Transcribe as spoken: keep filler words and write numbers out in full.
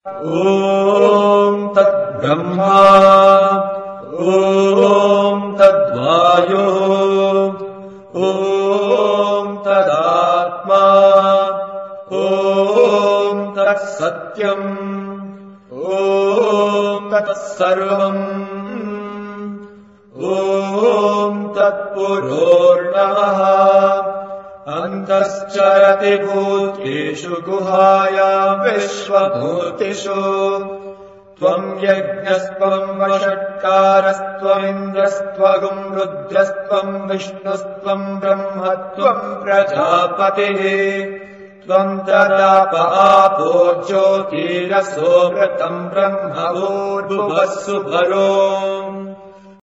ॐ तद्ब्रह्मा ॐ तद्वायो ॐ तदात्मा ॐ तत्सत्यम् ॐ तत्सर्वम् ॐ तत्पुरोर्नमः अन्तश्चरति भूतेषु गुहायाम् विश्वभूतिषु त्वम् यज्ञस्त्वम् वषट्कारस्त्वमिन्द्रस्त्वगुम् रुद्रस्त्वम् विष्णुस्त्वम् ब्रह्मत्वम् प्रजापतिः त्वम् तदाप आपो ज्योतिरसो व्रतम् ब्रह्म भूर्भुवः सुभरो